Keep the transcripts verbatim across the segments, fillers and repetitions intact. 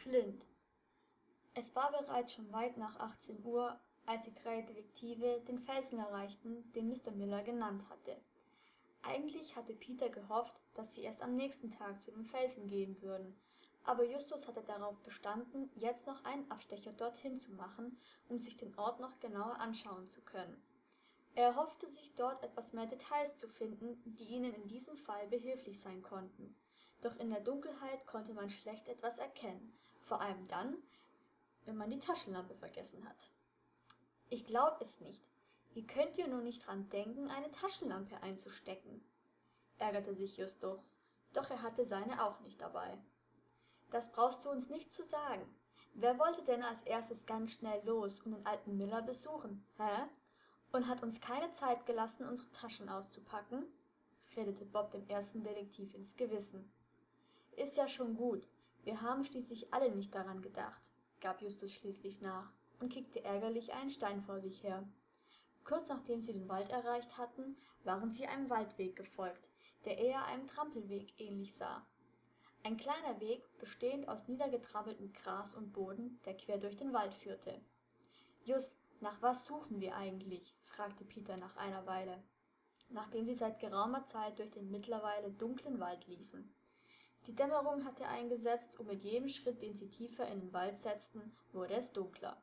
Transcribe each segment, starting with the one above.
Flint. Es war bereits schon weit nach achtzehn Uhr, als die drei Detektive den Felsen erreichten, den Mister Miller genannt hatte. Eigentlich hatte Peter gehofft, dass sie erst am nächsten Tag zu dem Felsen gehen würden, aber Justus hatte darauf bestanden, jetzt noch einen Abstecher dorthin zu machen, um sich den Ort noch genauer anschauen zu können. Er erhoffte sich dort etwas mehr Details zu finden, die ihnen in diesem Fall behilflich sein konnten. Doch in der Dunkelheit konnte man schlecht etwas erkennen, vor allem dann, wenn man die Taschenlampe vergessen hat. »Ich glaub es nicht. Wie könnt ihr nur nicht dran denken, eine Taschenlampe einzustecken?« ärgerte sich Justus, doch er hatte seine auch nicht dabei. »Das brauchst du uns nicht zu sagen. Wer wollte denn als erstes ganz schnell los und den alten Miller besuchen, hä? Und hat uns keine Zeit gelassen, unsere Taschen auszupacken?« redete Bob dem ersten Detektiv ins Gewissen. »Ist ja schon gut. Wir haben schließlich alle nicht daran gedacht«, gab Justus schließlich nach und kickte ärgerlich einen Stein vor sich her. Kurz nachdem sie den Wald erreicht hatten, waren sie einem Waldweg gefolgt, der eher einem Trampelweg ähnlich sah. Ein kleiner Weg, bestehend aus niedergetrampeltem Gras und Boden, der quer durch den Wald führte. »Just, nach was suchen wir eigentlich?« fragte Peter nach einer Weile, nachdem sie seit geraumer Zeit durch den mittlerweile dunklen Wald liefen. Die Dämmerung hatte eingesetzt, und mit jedem Schritt, den sie tiefer in den Wald setzten, wurde es dunkler.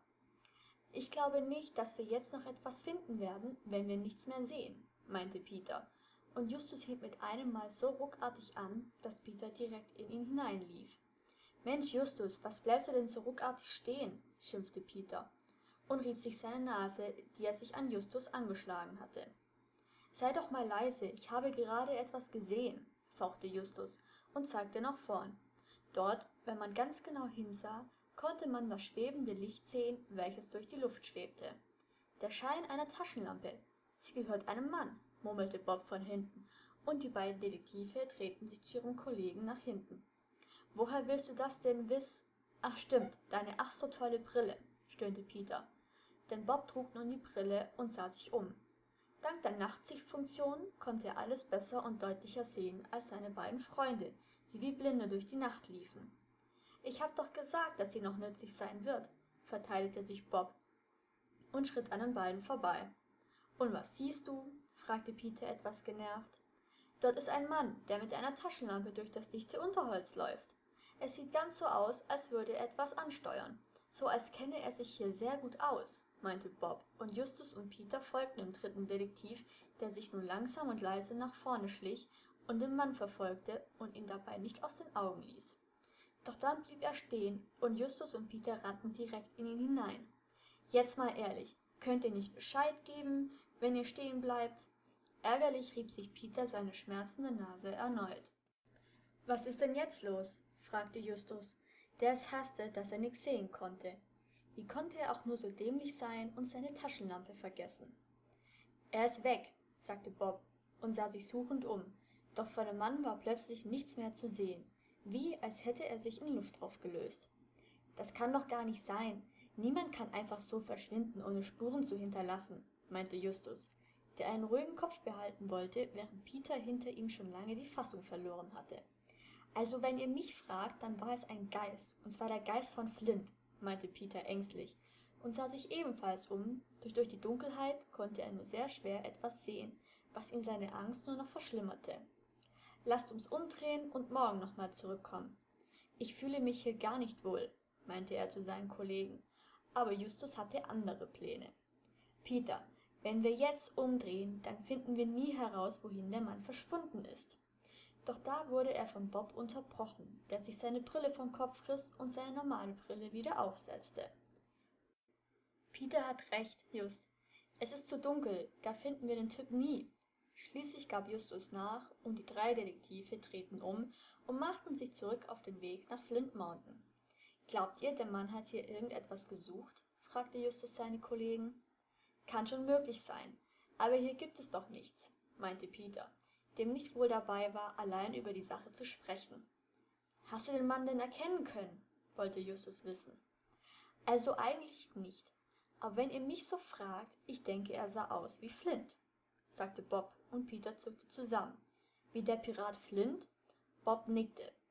»Ich glaube nicht, dass wir jetzt noch etwas finden werden, wenn wir nichts mehr sehen«, meinte Peter, und Justus hielt mit einem Mal so ruckartig an, dass Peter direkt in ihn hineinlief. »Mensch, Justus, was bleibst du denn so ruckartig stehen?« schimpfte Peter und rieb sich seine Nase, die er sich an Justus angeschlagen hatte. »Sei doch mal leise, ich habe gerade etwas gesehen«, fauchte Justus und zeigte nach vorn. Dort, wenn man ganz genau hinsah, konnte man das schwebende Licht sehen, welches durch die Luft schwebte. »Der Schein einer Taschenlampe. Sie gehört einem Mann«, murmelte Bob von hinten, und die beiden Detektive drehten sich zu ihrem Kollegen nach hinten. »Woher willst du das denn wiss? Ach stimmt, deine ach so tolle Brille«, stöhnte Peter, denn Bob trug nun die Brille und sah sich um. Dank der Nachtsichtfunktion konnte er alles besser und deutlicher sehen als seine beiden Freunde, die wie Blinde durch die Nacht liefen. »Ich hab doch gesagt, dass sie noch nützlich sein wird«, verteidigte sich Bob und schritt an den beiden vorbei. »Und was siehst du?« fragte Peter etwas genervt. »Dort ist ein Mann, der mit einer Taschenlampe durch das dichte Unterholz läuft. Es sieht ganz so aus, als würde er etwas ansteuern, so als kenne er sich hier sehr gut aus«, meinte Bob, und Justus und Peter folgten dem dritten Detektiv, der sich nun langsam und leise nach vorne schlich und den Mann verfolgte und ihn dabei nicht aus den Augen ließ. Doch dann blieb er stehen, und Justus und Peter rannten direkt in ihn hinein. »Jetzt mal ehrlich, könnt ihr nicht Bescheid geben, wenn ihr stehen bleibt?« Ärgerlich rieb sich Peter seine schmerzende Nase erneut. »Was ist denn jetzt los?« fragte Justus, der es hasste, dass er nichts sehen konnte. Wie konnte er auch nur so dämlich sein und seine Taschenlampe vergessen? »Er ist weg«, sagte Bob und sah sich suchend um, doch von dem Mann war plötzlich nichts mehr zu sehen, wie als hätte er sich in Luft aufgelöst. »Das kann doch gar nicht sein. Niemand kann einfach so verschwinden, ohne Spuren zu hinterlassen«, meinte Justus, der einen ruhigen Kopf behalten wollte, während Peter hinter ihm schon lange die Fassung verloren hatte. »Also wenn ihr mich fragt, dann war es ein Geist, und zwar der Geist von Flint«, meinte Peter ängstlich und sah sich ebenfalls um, doch durch die Dunkelheit konnte er nur sehr schwer etwas sehen, was ihm seine Angst nur noch verschlimmerte. »Lasst uns umdrehen und morgen nochmal zurückkommen. Ich fühle mich hier gar nicht wohl«, meinte er zu seinen Kollegen, aber Justus hatte andere Pläne. »Peter, wenn wir jetzt umdrehen, dann finden wir nie heraus, wohin der Mann verschwunden ist.« Doch da wurde er von Bob unterbrochen, der sich seine Brille vom Kopf riss und seine normale Brille wieder aufsetzte. »Peter hat recht, Just. Es ist zu dunkel, da finden wir den Typ nie.« Schließlich gab Justus nach, und die drei Detektive drehten um und machten sich zurück auf den Weg nach Flint Mountain. »Glaubt ihr, der Mann hat hier irgendetwas gesucht?« fragte Justus seine Kollegen. »Kann schon möglich sein, aber hier gibt es doch nichts«, meinte Peter, dem nicht wohl dabei war, allein über die Sache zu sprechen. »Hast du den Mann denn erkennen können?« wollte Justus wissen. »Also eigentlich nicht, aber wenn ihr mich so fragt, ich denke, er sah aus wie Flint«, sagte Bob, und Peter zuckte zusammen. »Wie der Pirat Flint?« Bob nickte,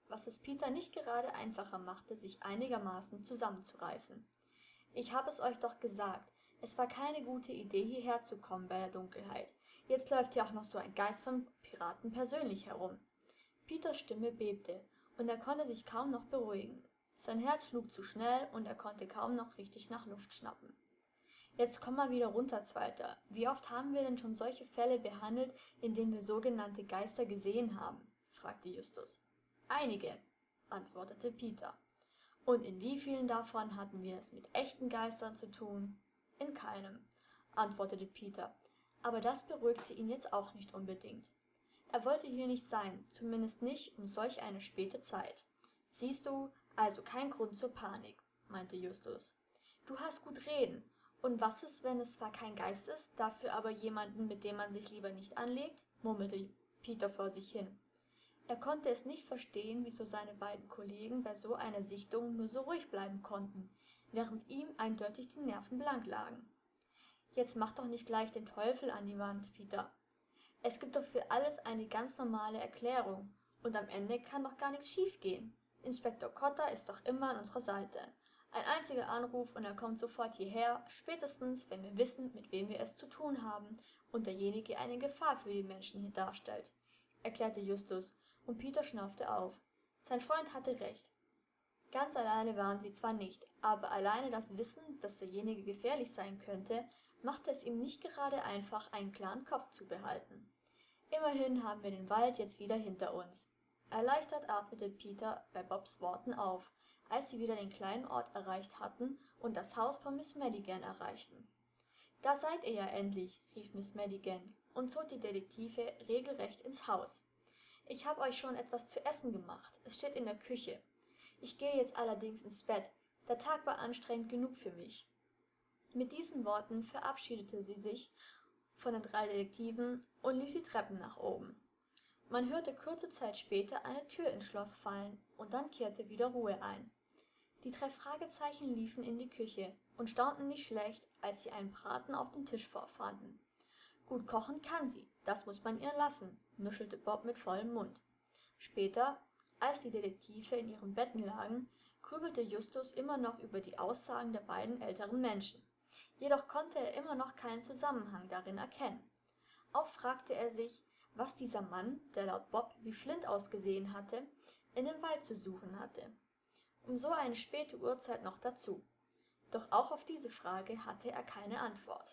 was es Peter nicht gerade einfacher machte, sich einigermaßen zusammenzureißen. »Ich habe es euch doch gesagt, es war keine gute Idee, hierher zu kommen bei der Dunkelheit. Jetzt läuft hier auch noch so ein Geist von Piraten persönlich herum.« Peters Stimme bebte, und er konnte sich kaum noch beruhigen. Sein Herz schlug zu schnell, und er konnte kaum noch richtig nach Luft schnappen. »Jetzt komm mal wieder runter, Zweiter. Wie oft haben wir denn schon solche Fälle behandelt, in denen wir sogenannte Geister gesehen haben?« fragte Justus. »Einige«, antwortete Peter. »Und in wie vielen davon hatten wir es mit echten Geistern zu tun?« »In keinem«, antwortete Peter, aber das beruhigte ihn jetzt auch nicht unbedingt. Er wollte hier nicht sein, zumindest nicht um solch eine späte Zeit. »Siehst du, also kein Grund zur Panik«, meinte Justus. »Du hast gut reden. Und was ist, wenn es zwar kein Geist ist, dafür aber jemanden, mit dem man sich lieber nicht anlegt?«, murmelte Peter vor sich hin. Er konnte es nicht verstehen, wieso seine beiden Kollegen bei so einer Sichtung nur so ruhig bleiben konnten, während ihm eindeutig die Nerven blank lagen. »Jetzt mach doch nicht gleich den Teufel an die Wand, Peter. Es gibt doch für alles eine ganz normale Erklärung, und am Ende kann doch gar nichts schiefgehen. Inspektor Cotter ist doch immer an unserer Seite. Ein einziger Anruf und er kommt sofort hierher, spätestens, wenn wir wissen, mit wem wir es zu tun haben und derjenige eine Gefahr für die Menschen hier darstellt«, erklärte Justus, und Peter schnaufte auf. Sein Freund hatte recht. Ganz alleine waren sie zwar nicht, aber alleine das Wissen, dass derjenige gefährlich sein könnte, machte es ihm nicht gerade einfach, einen klaren Kopf zu behalten. »Immerhin haben wir den Wald jetzt wieder hinter uns.« Erleichtert atmete Peter bei Bobs Worten auf, als sie wieder den kleinen Ort erreicht hatten und das Haus von Miss Madigan erreichten. »Da seid ihr ja endlich«, rief Miss Madigan und zog die Detektive regelrecht ins Haus. »Ich habe euch schon etwas zu essen gemacht. Es steht in der Küche. Ich gehe jetzt allerdings ins Bett. Der Tag war anstrengend genug für mich.« Mit diesen Worten verabschiedete sie sich von den drei Detektiven und lief die Treppen nach oben. Man hörte kurze Zeit später eine Tür ins Schloss fallen, und dann kehrte wieder Ruhe ein. Die drei Fragezeichen liefen in die Küche und staunten nicht schlecht, als sie einen Braten auf dem Tisch vorfanden. »Gut kochen kann sie, das muss man ihr lassen«, nuschelte Bob mit vollem Mund. Später, als die Detektive in ihren Betten lagen, grübelte Justus immer noch über die Aussagen der beiden älteren Menschen. Jedoch konnte er immer noch keinen Zusammenhang darin erkennen. Auch fragte er sich, was dieser Mann, der laut Bob wie Flint ausgesehen hatte, in dem Wald zu suchen hatte. Um so eine späte Uhrzeit noch dazu. Doch auch auf diese Frage hatte er keine Antwort.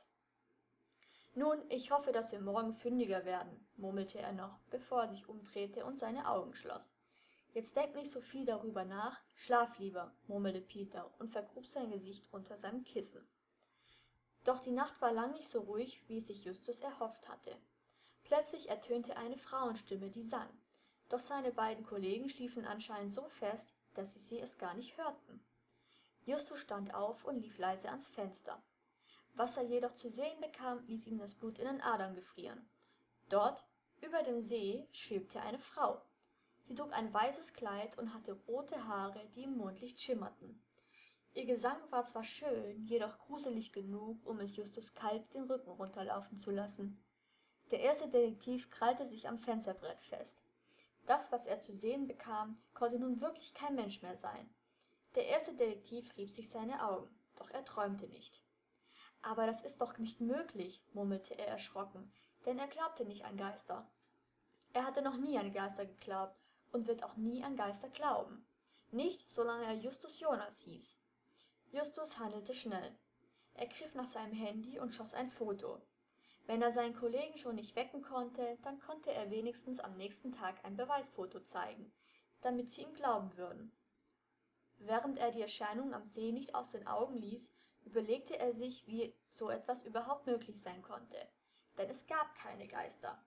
»Nun, ich hoffe, dass wir morgen fündiger werden«, murmelte er noch, bevor er sich umdrehte und seine Augen schloss. »Jetzt denk nicht so viel darüber nach, schlaf lieber«, murmelte Peter und vergrub sein Gesicht unter seinem Kissen. Doch die Nacht war lang nicht so ruhig, wie es sich Justus erhofft hatte. Plötzlich ertönte eine Frauenstimme, die sang, doch seine beiden Kollegen schliefen anscheinend so fest, dass sie es gar nicht hörten. Justus stand auf und lief leise ans Fenster. Was er jedoch zu sehen bekam, ließ ihm das Blut in den Adern gefrieren. Dort, über dem See, schwebte eine Frau. Sie trug ein weißes Kleid und hatte rote Haare, die im Mondlicht schimmerten. Ihr Gesang war zwar schön, jedoch gruselig genug, um es Justus kalt den Rücken runterlaufen zu lassen. Der erste Detektiv krallte sich am Fensterbrett fest. Das, was er zu sehen bekam, konnte nun wirklich kein Mensch mehr sein. Der erste Detektiv rieb sich seine Augen, doch er träumte nicht. »Aber das ist doch nicht möglich«, murmelte er erschrocken, denn er glaubte nicht an Geister. Er hatte noch nie an Geister geglaubt und wird auch nie an Geister glauben. Nicht, solange er Justus Jonas hieß. Justus handelte schnell. Er griff nach seinem Handy und schoss ein Foto. Wenn er seinen Kollegen schon nicht wecken konnte, dann konnte er wenigstens am nächsten Tag ein Beweisfoto zeigen, damit sie ihm glauben würden. Während er die Erscheinung am See nicht aus den Augen ließ, überlegte er sich, wie so etwas überhaupt möglich sein konnte, denn es gab keine Geister.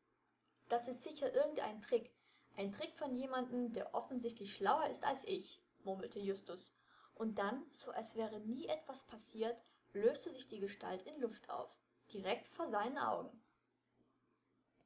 »Das ist sicher irgendein Trick, ein Trick von jemandem, der offensichtlich schlauer ist als ich«, murmelte Justus, und dann, so als wäre nie etwas passiert, löste sich die Gestalt in Luft auf, direkt vor seinen Augen.